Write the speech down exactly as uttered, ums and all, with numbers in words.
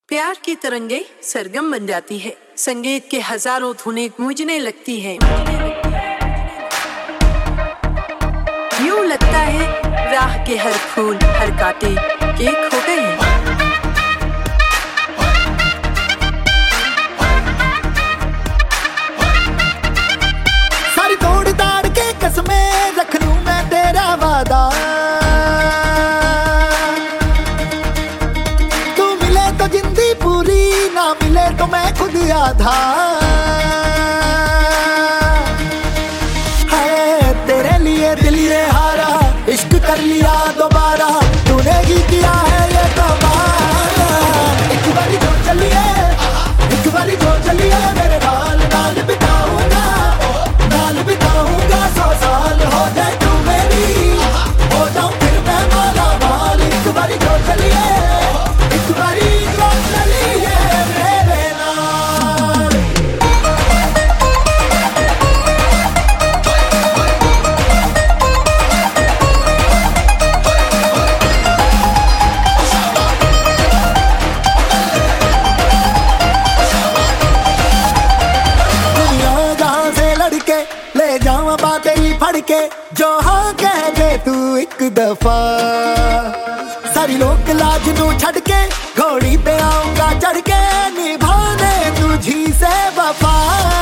प्यार की तरंगे सरगम बन जाती है, संगीत के हजारों धुनें गूंजने लगती हैं। यूं लगता है राह के हर फूल हर कांटे एक हो गए हैं। सारी तोड़ ताड़ के कसमें रख लूं मैं तेरा वादा, तू मिले तो जिंदगी पूरी, ना मिले तो मैं खुद आधा। है तेरे लिए दिल ये हारा, इश्क कर लिया दोबारा, तूने ही किया है ये कमाल। एक बारी जो चलिए, एक बारी जो चलिए मेरे नाल नाल बिताऊंगा, नाल बिताऊंगा सौ साल। हो जाए तू मेरी, हो जाऊं फिर मैं माला माल। एक बारी जो चलिए, एक बारी जो चलिए मेरे नाल। दुनिया जहां से लड़के ले जावा बातें ही फड़ के, जो हाँ कह दे तू एक दफा। सारी लोक लाज नू छड़ के घोड़ी पे आऊंगा चढ़ के, निभाने तुझी से वफा।